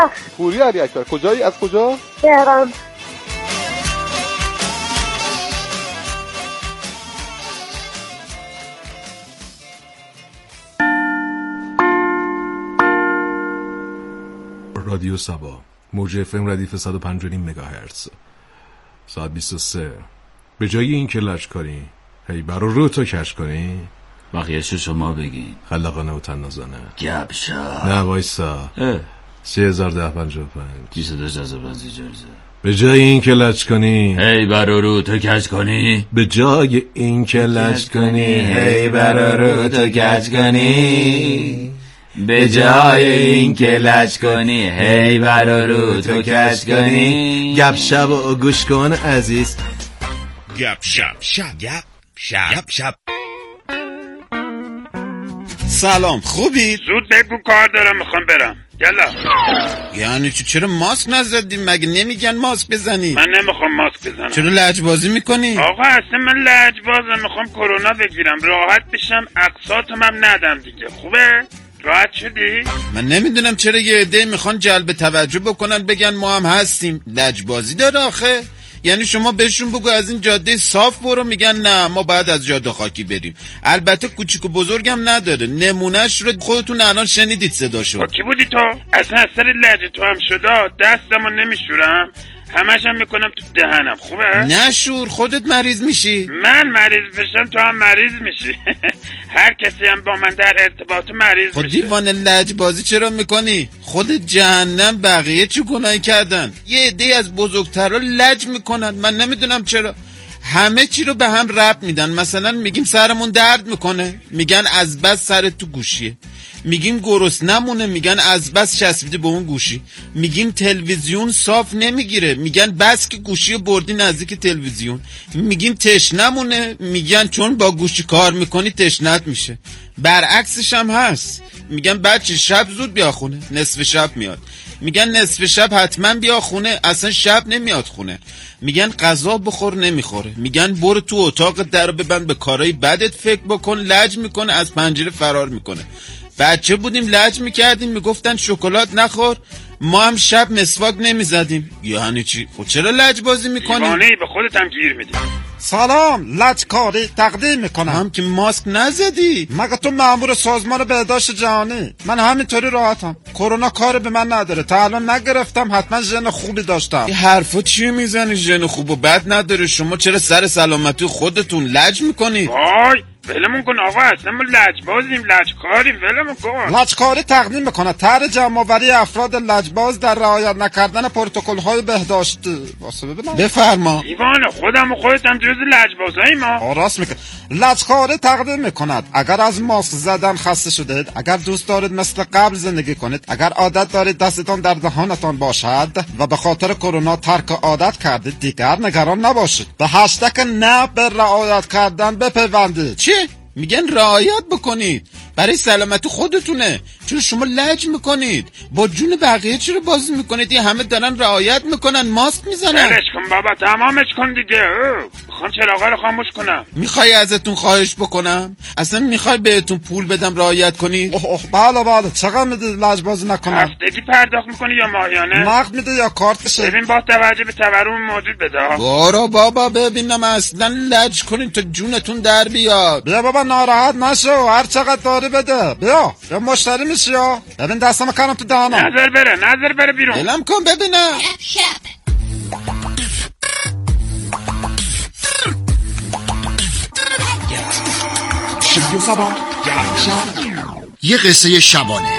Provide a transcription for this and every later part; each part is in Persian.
پوری علی اکبر. کجایی؟ از کجا؟ تهران. رادیو سبا موج FM ردیف 105.5 مگاهرتز. ساعت 23. به جای این که لج کنی هی برا رو تو کش کنی، بقیه‌شو شما بگین. خلاقانه و تنازانه. گبشا. نه وایسا. 301055 22 جذاب از اجازه. به جای این که لج کنی هی برا رو تو کش کنی. به جای این که لج کنی هی برا رو تو کش کنی. به جای این که لج کنی هی برا رو تو کش کنی. گپ شب و گوش کن عزیز. گپ شب شب گپ شب شب. سلام، خوبی؟ زود بگو کار دارم میخوام برم. یلا. یعنی چرا ماسک نزدیم؟ مگه نمیگن ماسک بزنی؟ من نمیخوام ماسک بزنم. چرا لجبازی میکنی؟ آقا اصلا من لجبازم، میخوام کرونا بگیرم راحت بشم، اقساطم هم ندم دیگه. خوبه؟ راحت شدی؟ من نمیدونم چرا یه عده میخوان جلب توجه بکنن بگن ما هم هستیم. لجبازی داره آخه. یعنی شما بهشون بگو از این جاده صاف برو، میگن نه ما باید از جاده خاکی بریم. البته کوچیک و بزرگم نداره. نمونهش رو خودتون الان شنیدید صداشو. کی بودی تو؟ اصلا از سر لهجه تو هم شده دستمو نمیشورم، همش هم میکنم تو دهنم. خوبه؟ نشور، خودت مریض میشی. من مریض بشم تو هم مریض میشی. هر کسی هم با من در ارتباط مریض میشه. خود دیوانه لجبازی چرا میکنی؟ خود جهنم بقیه چه گناهی کردن؟ یه عده از بزرگترها لج میکنن. من نمیدونم چرا. همه چی رو به هم ربط میدن. مثلا میگیم سرمون درد میکنه، میگن از بس سرت تو گوشیه. میگیم گرسنمونه، میگن از بس چسبیده به اون گوشی. میگیم تلویزیون صاف نمیگیره، میگن بس که گوشی بردی نزدیک تلویزیون. میگیم تشنمونه، میگن چون با گوشی کار میکنی تشنت میشه. برعکسش هم هست. میگن بچه شب زود بیا خونه، نصف شب میاد. میگن نصف شب حتما بیا خونه، اصلا شب نمیاد خونه. میگن غذا بخور، نمیخوره. میگن برو تو اتاق در ببند، به کارهای بدت فکر بکن. لج میکنه، از پنجره فرار میکنه. بچه بودیم لج میکردیم، میگفتن شکلات نخور، ما هم شب مسواک نمیزدیم. یعنی چی؟ خود چرا لج بازی میکنی؟ دیوانه‌ای، به خودت هم گیر میدی. سلام، لجکاری تقدیم میکنم. هم که ماسک نزدی؟ مگه تو مأمور سازمان بهداشت جهانی؟ من همینطوری راحتم. کرونا کار به من نداره. تا الان نگرفتم، حتما ژن خوبی داشتم. این حرفا چی میزنی؟ ژن خوب و بد نداره. شما چرا سر سلامتی خودتون لج میکنی؟ وای ولمون کن آقا، اصلا ما لجبازیم، لجکاریم، ولمون کن. لجکاری تقدیم میکنه طرح جمع‌آوری افراد لجباز در رعایت نکردن پروتکل‌های بهداشتی. واسه ببینم. بفرما. دیوانه، خودم و خودت هم جز لجبازای ما. راست میگه. لجکاری تقدیم میکند اگر از ماسک زدن خسته شدید، اگر دوست دارید مثل قبل زندگی کنید، اگر عادت دارید دستتان در دهانتان باشد و به خاطر کرونا ترک عادت کردید، دیگر نگران نباشید. به هشتگ نه به رعایت کردن بپیوندید. چی؟ میگن رعایت بکنید، برای سلامتی خودتونه. چرا شما لج میکنید؟ با جون بقیه چرا بازی میکنید؟ یه همه دارن رعایت میکنن، ماسک میزنن. برش کن بابا، تمامش کن دیگه. میخوام چراغا رو خاموش کنم. میخوای ازتون خواهش بکنم؟ اصلا میخوای بهتون پول بدم رعایت کنید؟ بله بله. چقدر میدید لجبازی نکنم؟ هفتگی پرداخت میکنی یا ماهیانه؟ نقد میده یا کارت؟ ببین با توجه به تورم موجود بده. برو بابا ببینم اصلا لج کنید تا جونتون در بیاد. بیا بابا ناراحت نشو، هر چقدر داری بده. بیا مشتری میشی یا ببین دستم کنم تو دهنم. نظر بره بیرون. دلم کن ببینم. یه قصه شبانه،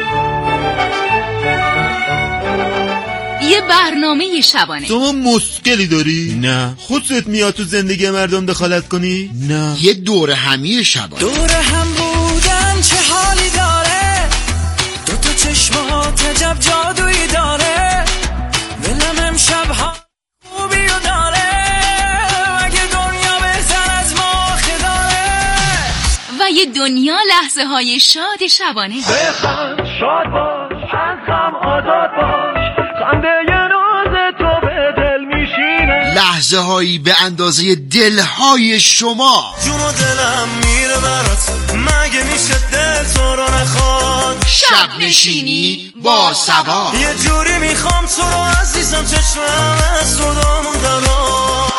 یه برنامه شبانه. شما مشکلی داری؟ نه. خودت میاد تو زندگی مردم دخالت کنی؟ نه. یه دور همی شبانه. دور هم بودن چه حالی داره، دو تا چشمات عجب جادویی داره، دلم امشب ها خوبی رو داره، مگه دنیا بهتر از ما داره. و یه دنیا لحظه های شاد شبانه. بخند شاد باش، از غم آزاد باش، خنده یه روز تو به دل میشینه. لحظه هایی به اندازه دلهای شما. جون و دلم میره برات، مگه میشه دل تو رو نخواد. شب نشینی با سبا. یه جوری میخوام تو رو عزیزم، چشمم از صدامون درات.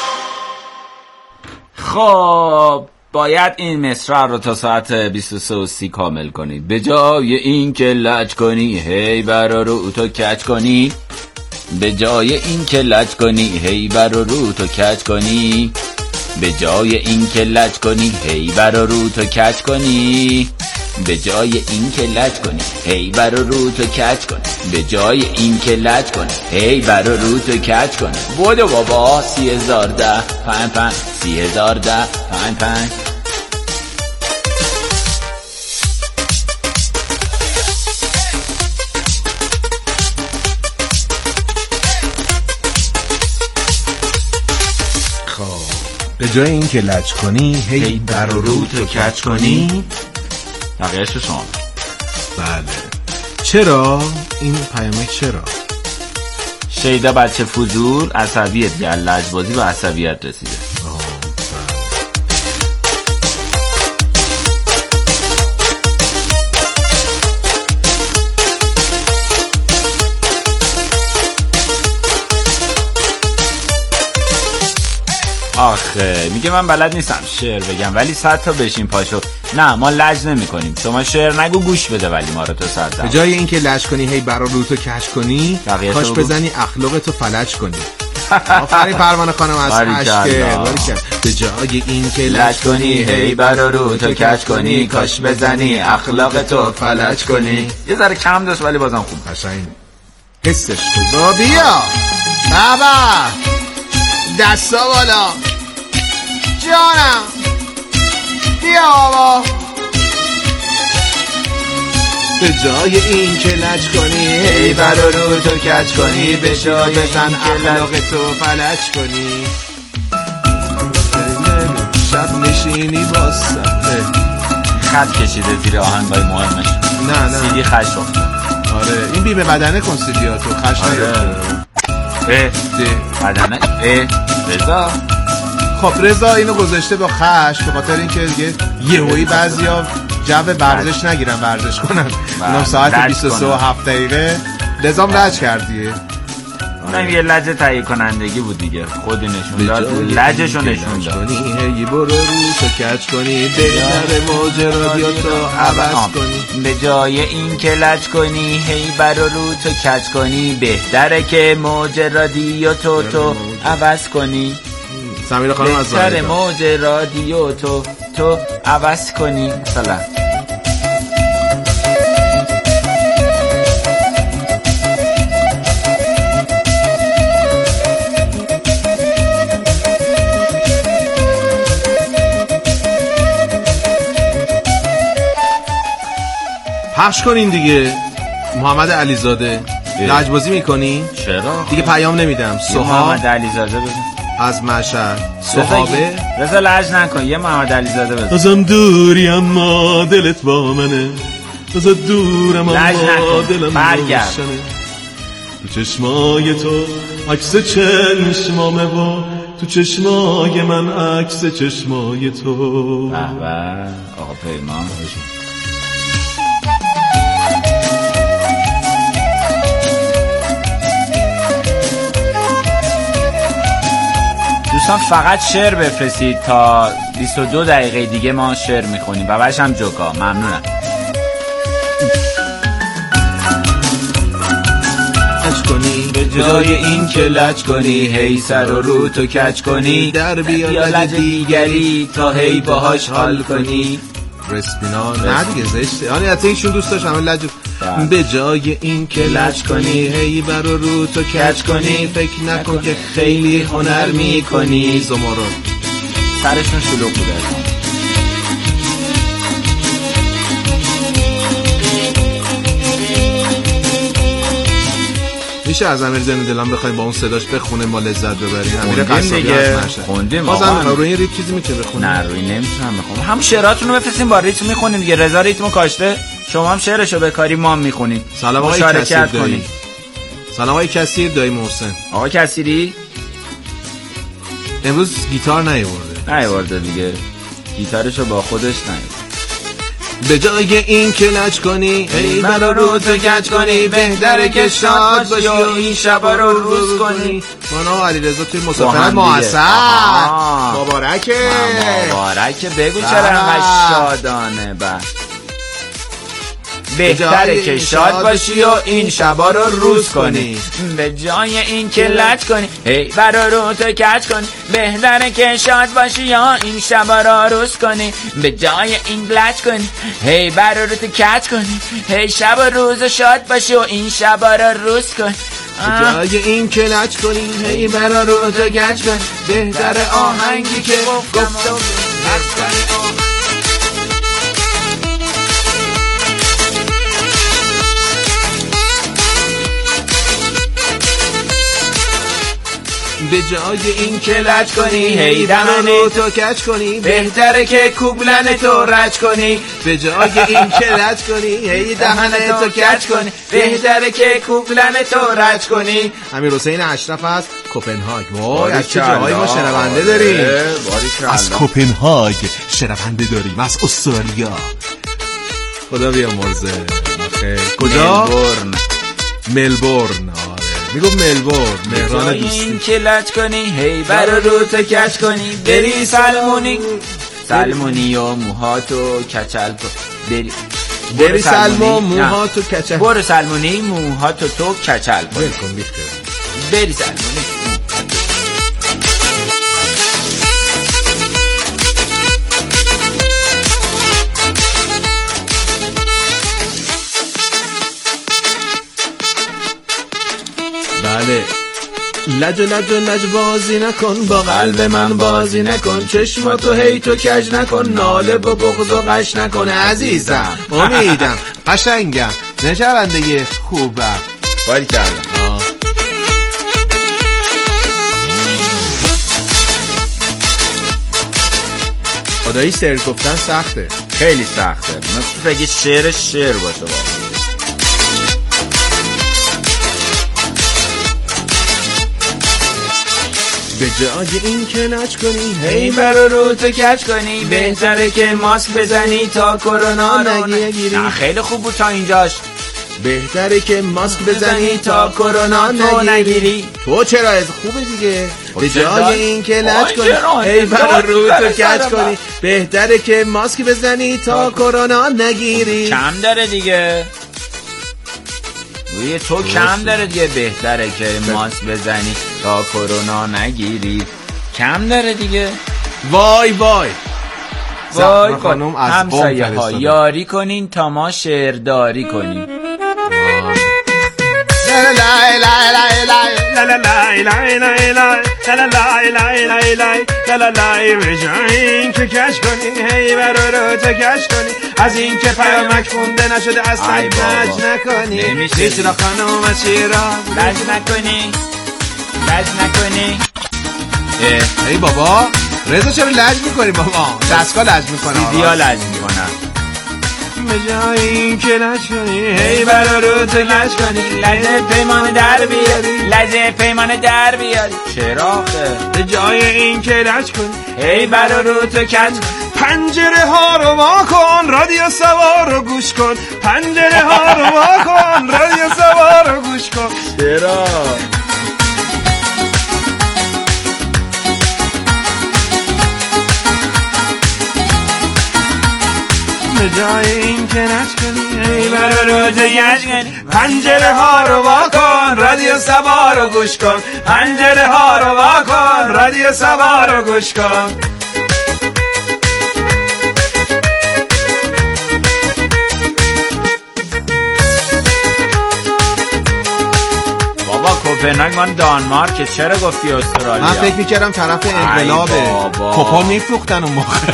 خب باید این مصرع رو تا ساعت 23:30 کامل کنید. به جای این که لج کنی هی برا رو تو کچ کنی، به جای این که لج کنی هی برا رو تو کچ کنی، به جای این که لج کنی هی برا رو تو کچ کنی، به جای این که لج کنی هی برا رو تو کچ کنی، به جای این که لج کنی هی برا رو تو کچ کنی. بودو بابا 30,010 55 30,010 55. به جای این که لج کنی هی بر رو تو کچ کنی. بقیه‌شو شما. بله. چرا؟ این پیامک چرا؟ شیدا بچه فضول عصبیت که لجبازی و عصبیت رسیده. آخه میگه من بلد نیستم شعر بگم ولی 100 تا بشین پاشو. نه ما لج نمی کنیم، شما شعر نگو گوش بده ولی ما رو تو سر به جای اینکه لج کنی هی برا رو تو کش کنی، کاش بزنی اخلاق تو فلج کنی. آفرین پروانه خانم از اشکه. به جای اینکه لج کنی هی برا رو تو کش کنی، کاش بزنی اخلاق تو فلج کنی. یه ذره کم داشت ولی بازم خوب قشنگ حسش تو. بیا بابا دستا بالا جانم، بیا بابا. به جای این که لج کنی هی برا رو تو کچ کنی، به جای بزن اخلاق تو فلج کنی. شب نشینی با سبه خط کشیده زیر آهنگای مهمش. نه سیدی خش افتاد. آره این بیمه بدنه کن سیدیاتو خش بدنه رضا. خب رضا اینو گذاشته با خش به خاطر اینکه دیگه یهویی بعضیا جو ورزش نگیرن ورزش کنن. اونم ساعت 23:07 رضام لج کردیه. اونم یه لج تهیه کنندگی بود دیگه، خودی نشون داد لجشو نشون داد. هی برو رو تو کچ کنی، بهتر موج رادیوتو عوض کنی. به جای این که لج کنی هی برو رو تو کچ کنی، بهتره که موج رادیوتو تو عوض کنی. سمیرا خانم از بهتر موج رادیوتو تو عوض کنی. مثلا پخش کنین دیگه. محمد علیزاده لجبازی میکنی؟ چرا؟ دیگه پیام نمیدم. محمد علیزاده بزن از مشهد. صحابه رضا لج نکن، یه محمد علیزاده بزن. ازم دوری اما دلت با منه، ازم دورم اما دلم روشنه. تو چشمای تو عکس چشمامه و تو چشمای من عکس چشمای تو. به آقا پیمان. دوستان فقط شعر بفرستید تا 22 دقیقه دیگه ما شعر میخونیم و بعدش هم جوکا. ممنونم. به جای این که لج کنی هی سر و رو تو کچ کنی، در بیا لج دیگری تا هی باهاش حال کنی. رسپینا نه دیگه زشته. آنی حتی ایشون دوست داشت همه لج. به جای این که لج کنی هی بر رو تو کچ کنی، فکر نکن که خیلی هنر میکنی. زمارو سرشون شلوغ بوده. میشه از امیر زین دلم بخوایم با اون صداش بخونه ما لذت ببریم. امیر قصابی خوندیم بازم روی این ریتم چیزی میتونه بخونه؟ نه روی نمیتونم بخونم. هم شعراتون رو بفرستین با ریتم میخونیم دیگه. رضا ریتمو کاشته، شما هم شعرشو بکاری ما هم میخونیم. سلام آقای کثیر دایی. سلام آقای کثیر دایی محسن. آقا کثیری امروز گیتار نیورده دیگه، گیتارشو با خودش نیورده. به جای این که لج کنی ای منو رو تو کج کنی، بهتره که شاد باشی و این شبا رو روز کنی. مانا علیرضا توی مسافرت معصب مبارکه. بگو چرا انقدر شادانه. بهتره که شاد باشی و این شبا رو روز کنی، به جای این که لج کنی هی برا رو تو کج کنی. بهتره که شاد باشی یا این شبا رو روز کنی، به جای این لج کنی هی برا رو تو کج کنی. هی شب و روز شاد باشی و این شبا رو روز کنی. به جای این که لج کنی هی برا رو تو کج کنی. بهتره آهنگی که گفتم به جای این که لج کنی هی دهن تو کج کنی، بهتره که کوبلن تو رج کنی. به جای این که لج کنی هی دهن تو کج کنی، بهتره که کوبلن تو رج کنی. امیر حسین اشرف از کوپنهاگ. وای از چه جاهایی ما شنونده داریم. از کوپنهاگ شنونده داریم، از استرالیا. خدا بیامرزه. کجا؟ ملبورن. میگم ملبورن، مهران دوستی. این که لج کنی هی برا رو تو کج کنی، بری سلمونی و موهاتو کچل کن. بری سلمون موهاتو کچل، برو سلمونی موهاتو تو کچل کن. بری سلمونی. بله لج بازی نکن، با قلب من بازی نکن، چشماتو هی تو کج نکن، ناله با بغض و قش نکن. عزیزم امیدم قشنگم نشونده خوبم. باری کردم. خدایی شعر گفتن سخته، خیلی سخته. مثل بگی شعر باشه واقعا. به جای این که لج کنی هی برا رو تو کج کنی، بهتره که ماسک بزنی تا کرونا نگیری. خیلی خوب بود تا اینجاش. بهتره که ماسک بزنی تا کرونا نگیری. تو چرا از خوبه دیگه. به جای این که لج کنی هی برا رو تو کج کنی، بهتره که ماسک بزنی تا کرونا نگیری. کم داره دیگه، روی تو کم داره دیگه. بهتره که ماسک بزنی تا کرونا نگیری. کم داره دیگه. وای کن همسایه ها یاری کنین تا ما شعرداری کنیم. بجاین که کش کنی هی برا رو تو کش کنی، از این که پیامک خونده نشده اصلا لج نکنی. میترا خانوم از شیراز لج نکنی. ای بابا رضا چرا لج میکنی بابا؟ دستگاه لج میکنه، سیدیا لج میکنه. به جای این که لج کنی هی برا رو تو کش کنی، لج پیمان در بیاری. چرا آخه؟ به جای این که لج کنی هی برا رو تو کج کنی. پنجره ها رو وا کن، رادیو سوار رو گوش کن. پنجره ها رو وا کن، رادیو سوار رو گوش کن. چرا؟ به جای این که لج کنی ای برا رو تو کج کنی، پنجره ها رو وا کن، رادیو سوار رو گوش کن. پنجره ها رو وا کن، رادیو سوار رو گوش کن. کوپنهاگ من دانمارک، چرا گفتی استرالیا؟ من فکر میکردم طرف انقلابه، کوپا میفروختن اون موقع.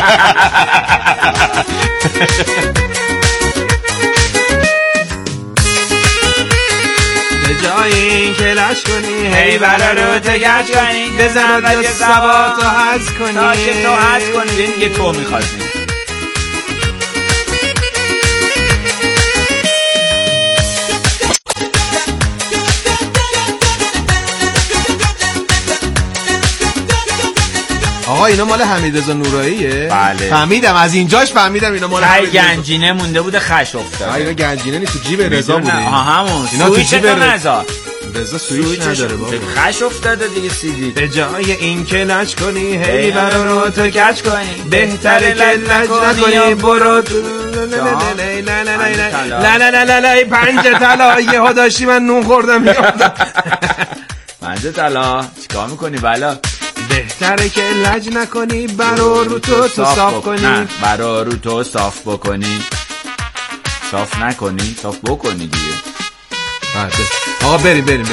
به جای این که لج کنی هی برا رو تو کج کنی، بزن رادیو سوار تو حز کنی، تا که تو حز کنی. این دیگه تو میخواستی. آقا اینا مال حمیدرضا نوراییه؟ بله. فهمیدم، از اینجاش فهمیدم اینا مال حمیدرضا. گنجینه مونده بوده خش افتاده. اینا گنجینه نیست، تو جیب رضا بوده. همون اینا تو جیب رضا. رضا سویچ نداره بابا. خش افتاده دیگه CD. به جای این که لج کنی هی برو رو تو کج کنی، بهتره که لج نکنی برو تو لا پنج طلا یهو داشتی من نون خوردم یادم. پنج طلا چیکار میکنی بالا؟ بهتره که لج نکنی برو رو تو صاف کنی. نه برو رو تو صاف بکنی، صاف نکنی، صاف بکنی دیگه. آقا بریم.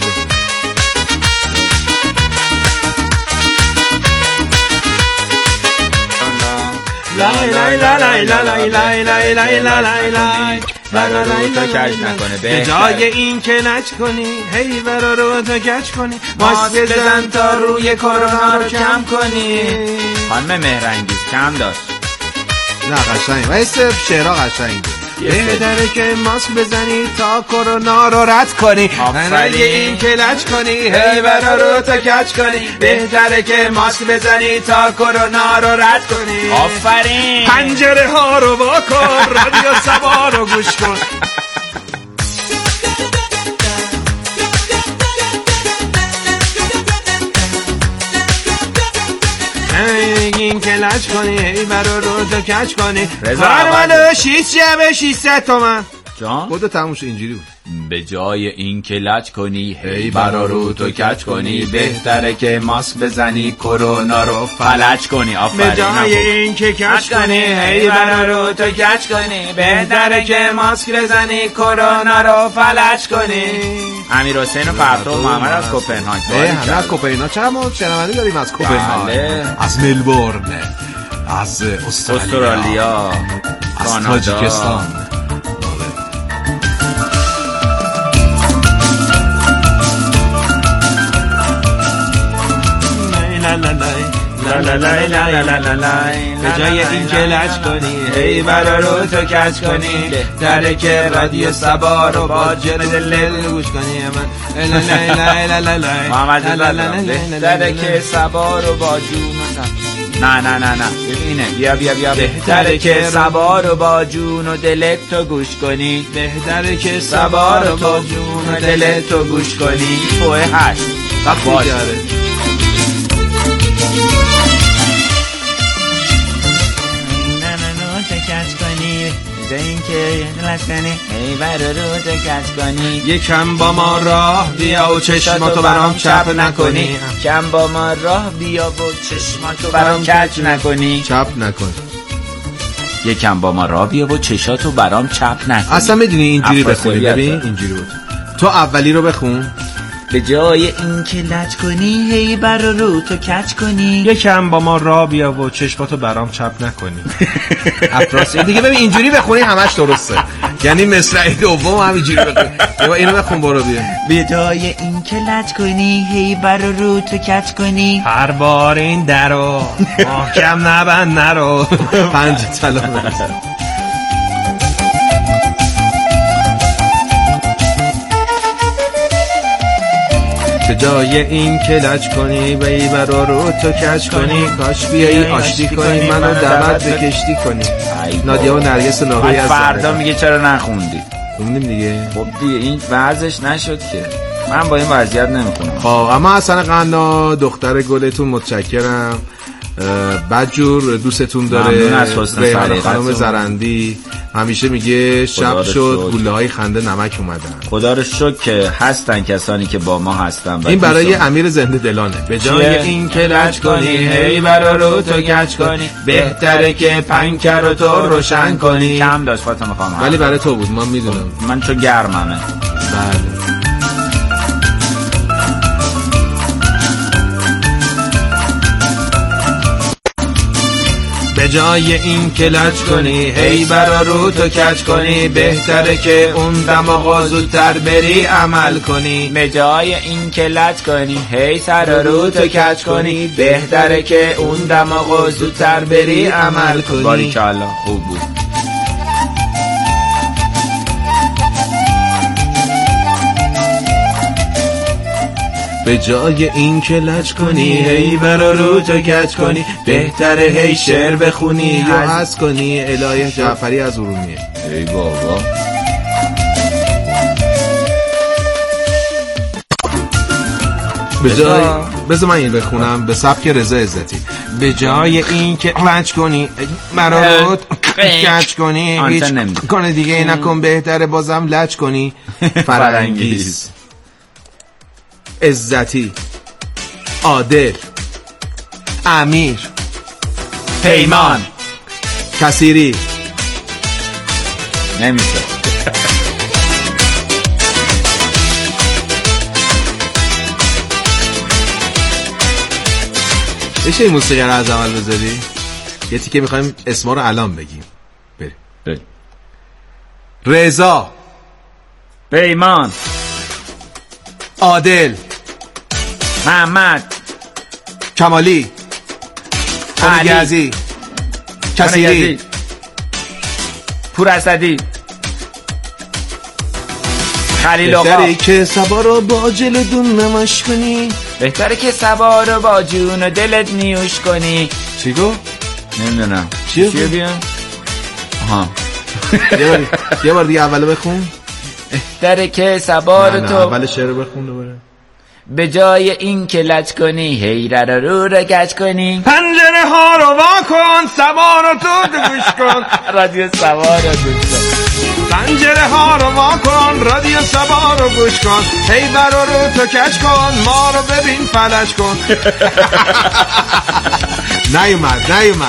به جای این که لج کنی هی برا رو تو کج کنی، ماسک بزن تا روی کرونا رو کم کنی. خانم مهرنگیز کم داشت. نه قشنگ و صرف شعرها قشنگه. بهتره که ماسک بزنی تا کرونا رو رد کنی. نه این که لج کنی هی برا رو تو کج کنی، بهتره که ماسک بزنی تا کرونا رو رد کنی. آفرین. پنجره ها رو واکن، رادیو سبا رو گوش کن. این که لج کنی هی برا رو تو کج کنی. کارمانو 600 تومن جان خودت تموش اینجوری بود. به جای این که لج کنی هی برا رو تو کج کنی، بهتره که ماسک بزنی کرونا رو فلج کنی. آفرین. به جای این که کج کنی هی برا رو تو کج کنی، بهتره که ماسک بزنی کرونا رو فلج کنی. امیر حسین فرخ محمد از کوپنهاگ. همه از کوپنهاگ. چند ما شنونده داریم از کوپنهاگ، از ملبورن، از استرالیا، از تاجیکستان. به جای این که لج کنی هی برا رو تو کج کنی، بهتره که رادیو سبا رو با جون دل گوش کنی. محمد رضا بهتره که سبا رو با جون. نه ببینه بیا بهتره که سبا رو با جون و دلت تو گوش کنی، بهتره که سبا رو با جون و دلت تو گوش کنی. فوه 8 باشه. یکم با ما راه بیا و چشماتو برام چپ نکنی. کم با ما راه بیا و چشماتو برام کج نکنی. چپ نکن. یکم با ما راه بیا و چشاتو برام چپ نکنی. اصلا میدونی اینجوری بخونی. ببین اینجوری بود. تو اولی رو بخون. به جای این که لج کنی هی برا رو تو کج کنی، یکم با ما راه بیا و چشماتو برام چپ نکنی. افراسی دیگه. ببین اینجوری بخونی همش درسته. یعنی مصرع دوم همینجوری بخون. یا اینو بخون برو بیا. به جای این که لج کنی هی برا رو تو کج کنی، هر بار این درو محکم نبند نرو. 5 طلا. به جای این که لج کنی و ای برا رو تو کج کنی، کاش بیایی آشتی کنی منو دعوت به کشتی کنی. نادیا و نرگس لاهوری از فردا میگه چرا نخوندی؟ خوندیم دیگه. خب دیگه این ورزش نشد که. من با این وضعیت نمیخونم. خب اما حسن قنا دختر گلتون متشکرم. بدجور دوستتون داره. ریحان خانم زرندی همیشه میگه شب شد گوله های خنده نمک اومدن. خدا رو شکر که هستن کسانی که با ما هستن. این برای امیر زنده دلانه. به جای این که لج کنی هی برا رو تو کج کنی، بهتره که پنکر رو تو روشن کنی. کم داشت فاطمه خانم ولی برای تو بود. من میدونم من چون گرممه. بله. به جای این که لج کنی هی برا رو تو کج کنی، بهتره که اون دماغا زودتر بری عمل کنی. به جای این که لج کنی هی سر رو تو کج کنی، بهتره که اون دماغا زودتر بری عمل کنی. باریکالله خوب بود. به جای این که لج کنی هی برا رو تو کج کنی، بهتره هی شعر بخونی یا از کنی. الهه جعفری از ارومیه. ای بابا به جای بذار من این بخونم به سبک رضا عزتی. به جای این که لج کنی مرا رو کج کنی، هیچ کنه دیگه ای نکن، بهتره بازم لج کنی. فرنگیز، عزتی، عادل، امیر، پیمان، کثیری. نمیشه. بشه این موسیقی رو از اول بذاری؟ یه تیکه میخوایم اسما رو الان بگیم. بریم. رضا، پیمان، عادل، محمد، کمالی، علی، کثیری، پوراسدی، خلیل آقا. بهتره که سبا رو با جلدون نماش کنی، بهتره که سبا رو با جون و دلت نیوش کنی. چی گو؟ نمیدونم چیه بیان؟ آها یه بار دیگه اولو بخون. بهتره که سبا رو تو اول شعر بخون دوباره. به جای این که لج کنی هی رو گج کنی. پنجره ها رو وا کن، سبا رو تو گوش کن. رادیو سبا رو گوش کن. پنجره ها رو وا کن، رادیو سبا رو گوش کن. هی برا رو تو کج کن، ما رو ببین فلج کن. نیومد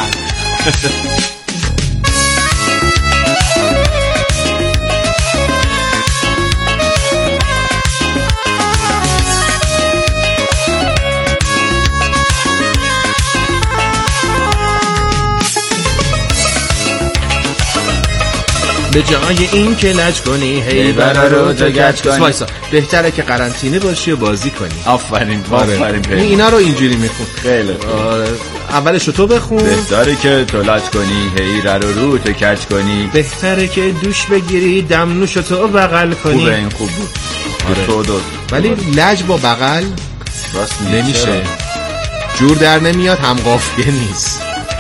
به جای این که لج کنی هی برا رو تو گج کنی. بهتره که قرنطینه باشی و بازی کنی. آفرین. اینا رو اینجوری میخون. خیلی اولشو تو بخون. بهتره که تو لج کنی هی رو تو کج کنی. بهتره که دوش بگیری دم نوشو تو بغل کنی. خوبه، این خوب بود. ولی لج با بغل راست نمیشه، جور در نمیاد، هم قافیه نیست.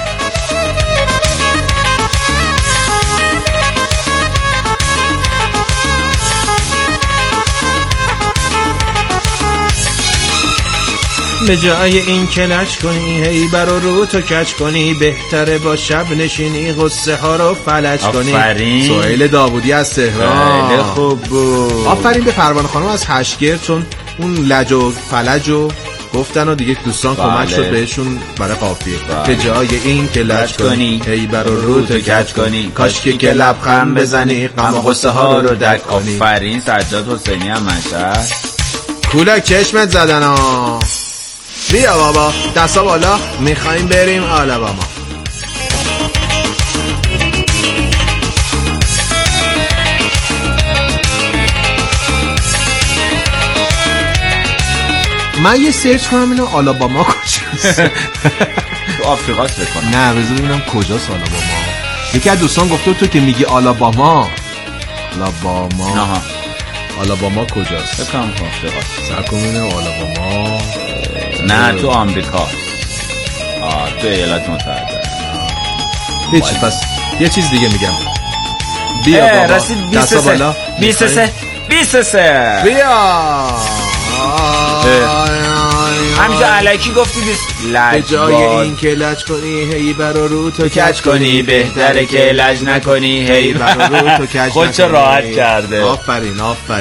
به جای این که لج کنی هی برا رو تو کج کنی، بهتره با شب نشینی غصه ها رو فلج کنی. آفرین. سهیل داوودی از تهران. خیلی خوب بود. آفرین به پروانه خانم از هشگر، چون اون لج و فلج و گفتن و دیگه دوستان کمک شد بهشون برای قافیه. به جای این که لج کنی هی برا رو تو کج کنی، کاشکی که لبخند بزنی غم و غصه ها رو دک کنی. آفرین. سجاد حسینی هم مشهد. کولک چشمت زدن ها. بیا بابا دستا بالا، میخوایم بریم آلاباما. من یه سرچ کنم اینو آلاباما کجاست. تو آفریقاست بکنم. نه بذار ببینم کجاست آلاباما. یکی از دوستان گفته تو که میگی آلاباما آلاباما کجاست؟ بکنم تو آفریقاست. سرکمونه آلاباما. نه تو آمریکا. تو ایالات متحده. هیچ پس یه چیز دیگه میگم. بیا بابا رسید 23 بیا همجا علکی گفتی به جای این که لج کنی هی برا رو تو کج کنی، بهتره که لج نکنی هی برا رو تو کج کنی. خودشو راحت کرده. آفرین.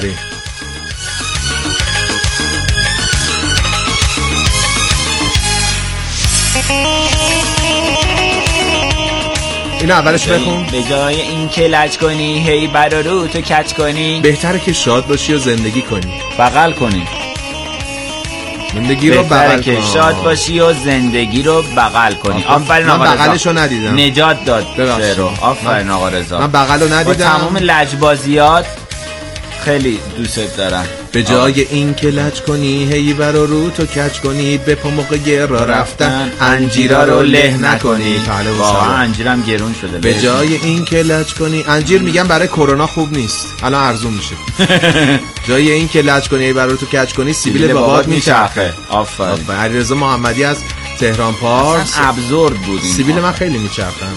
اینو اولش بخون. به جای این که لج کنی هی برا رو تو کج کنی، بهتره که شاد باشی و زندگی کنی. بغل کنی. زندگی رو بغل که شاد باشی و زندگی رو بغل کنی. آفرین آقا رضا. من بغلشو ندیدم. نجات داد شعرو. آفرین آقا رضا. من بغلو ندیدم. با تمام لجبازیات خیلی دوست دارم. به جای این که لج کنی هی بر و رو تو کج کنی، به پا موقع گرا رفتن انجیرا رو له نکنی. واقعا انجیرم گرون شده. به جای این که لج کنی، انجیر میگم برای کرونا خوب نیست، الان ارزون میشه. جای این که لج کنی هی بر رو تو کج کنی، سیبیل بابات میچرخه. آفرین. علیرضا محمدی از تهران پارس. اصلا ابزورد بود این. سیبیل من خیلی میچرخن.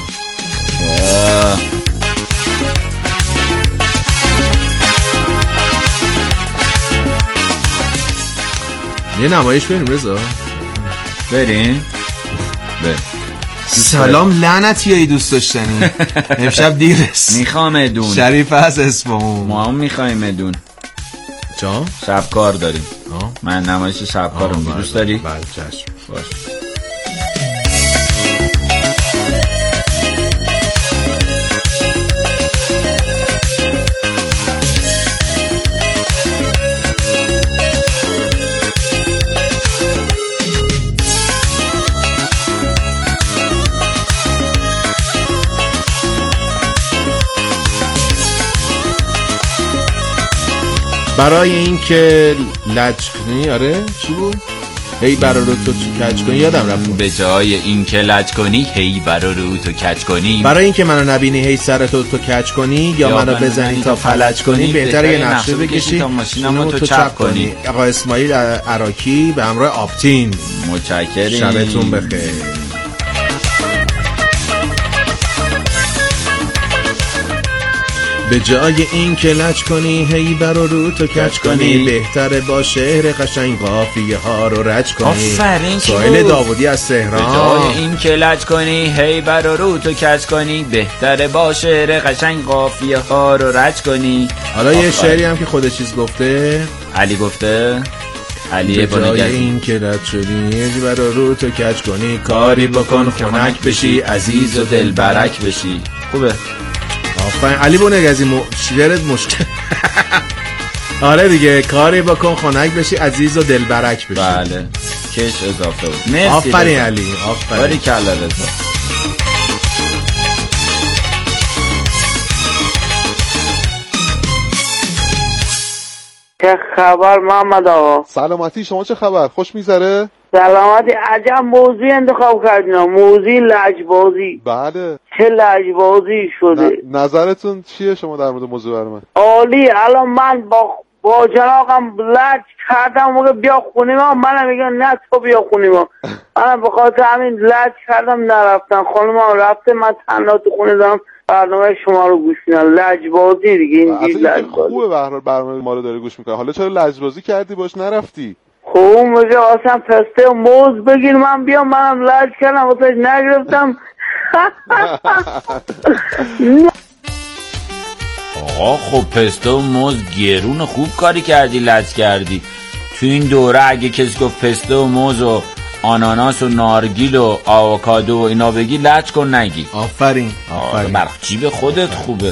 یه نمایش بریم رضا. بریم. سلام لعنتی ای دوست داشتنی. امشب دیرست. میخوام ادون. شریف از اسممون. ما هم میخوایم ادون. جا؟ شب کار داریم. من نمایش شب کار رو دوست داری؟ بله چشم. باش. برای این که لج کنی، آره چی بود؟ هی برا رو تو کج کنی، یادم رفت. به جای این که لج کنی هی برا رو تو کج کنی. برای این که منو نبینی هی سر تو کج کنی، یا منو بزنی تا فلج کنی، بهتره یه نقشه بکشی تا ماشینمو تو چپ کنی. آقا اسماعیل عراقی به همراه آپتین. متشکریم. شبتون بخیر. به جای این که لج کنی هی بر رو تو کج کنی، بهتره با شعر قشنگ قافیه ها رو رج کنی. آفرین. سهیل داودی از تهران. به جای این که لج کنی هی بر رو تو کج کنی، بهتره با شعر قشنگ قافیه ها رو رج کنی. حالا یه شعری هم که خود چیز گفته، علی گفته. علی به جای این که لج شدی هی بر رو تو کج کنی، کاری بکن خنک بشی عزیز و دلبرک بشی. خوبه. آفرین علی بونگزی شعرت مشکل. آره دیگه، کاری بکن خنک بشی عزیز و دلبرک بشی. بله کش اضافه بود. مرسی. آفرین علی. آفرین. باری کلا رضا. چه خبر محمد آقا؟ سلامتی، شما چه خبر؟ خوش میگذره؟ سلامتی. عجب موضوع انتخاب کردین، موضوع لجبازی. بله. چه لجبازی شده؟ نظرتون چیه شما در مورد موضوع برای من؟ عالی. الان من با جناقم لج کردم، موقع بیا خونه ما، منم میگن نه تو بیا خونه ما. منم به خاطر همین لج کردم نرفتم. خانمم رفته، من تنها تو خونه دارم برنامه شما رو گوش میدم. لجبازی دیگه، این لجبازی خوبه. برنامه ما رو داره گوش میکنه. حالا چرا لجبازی کردی باش نرفتی؟ خوب میگه اصلا پسته و موز بگیر من بیام، منم لج کردم واسه نگرفتم. آقا خب پسته و موز گرون، خوب کاری کردی لج کردی. تو این دوره اگه کسی گفت پسته و موز و آناناس و نارگیل و آووکادو و اینا بگی لج کن نگی. آفرین. آفرین. برای جیب خودت خوبه.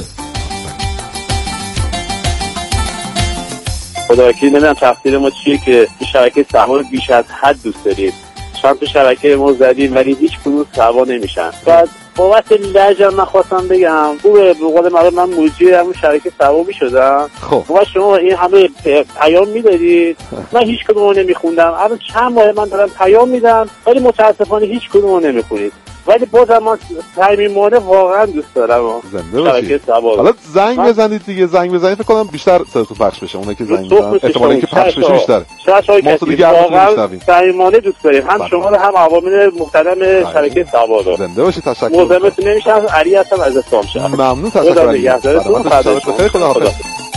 خداکی نمیدونم تقصیر ما چیه که شبکه سوار بیش از حد دوست داریم. چند تا شبکه ما زدیم ولی هیچ کدوم سوار نمیشن. بعد بابت لجم من خواستم بگم خوبه، به قول معروف من موجی همون شبکه سوار میشدم. خب شما این همه پیام میدادید، من هیچ کدومو نمیخوندم. الان چند ماه من دارم پیام میدم ولی متاسفانه هیچ کدومو نمیخونید. ولی بازم من صمیمانه واقعا دوست دارم شبکه سوار. حالا زنگ بزنید دیگه، زنگ بزنید فکر کنم بیشتر صداتون پخش بشه. اونایی که زنگ میزنن احتمالاً که پخش بشه بیشتره. ما تو دیگه واقعا صمیمانه دوست داریم، هم شما رو هم عوامل محترم شبکه سوار رو. زنده باشید. تشکر. مزاحمتون نمیشم. علی هستم از استانشهر. ممنون. تشکر. خدا.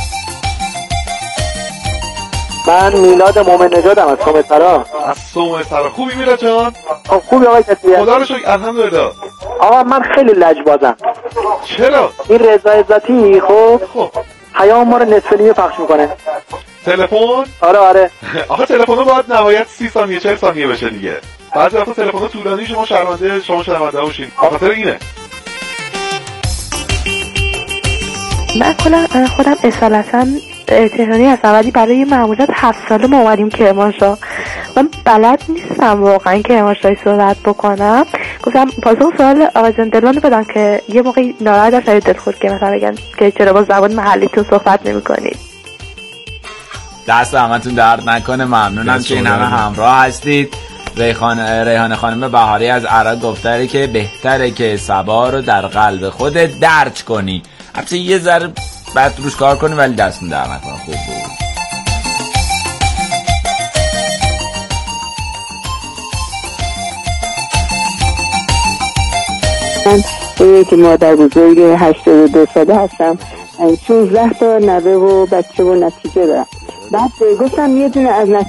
من میلاد مومن نژادم از سومترا. از سومترا. خوبی میلاد جان؟ خوبی آقای کسی؟ خدا رو شکر الحمدلله. آقا من خیلی لجبازم. چرا؟ این رضا عزتی خب پیام ما رو نصف نیمه پخش میکنه. تلفن؟ آره. آخه تلفن باید نهایت 30 ثانیه 40 ثانیه بشه دیگه. بعضی وقتا تلفن طولانی شما شرمنده باشین. خاطر اینه. من کلا خودم اصالتا تهرانی هستم ولی برای ماموریت 7 ساله ما اومدیم کرمانشاه. من بلد نیستم واقعا کرمانشاهی صحبت بکنم. گفتم پاسخ سوال آقای زندلان رو بدم که یه موقعی ناراحت شدید دلخور که مثلا بگن که چرا با زبان محلیتون صحبت نمی‌کنید. دست همتون درد نکنه. ممنونم که این همه همراه هستید. ریحانه خانم بهاری از عراق گفته که بهتره که صبا رو در قلب خودت درج کنی. البته یه ذره بعد روش کار کنی ولی دستم در نکنه. خوب بود. من یک مادر بزرگ 82 ساله هستم. 16 تا نوه و بچه و نتیجه دارم. بعد گفتم یه دونه از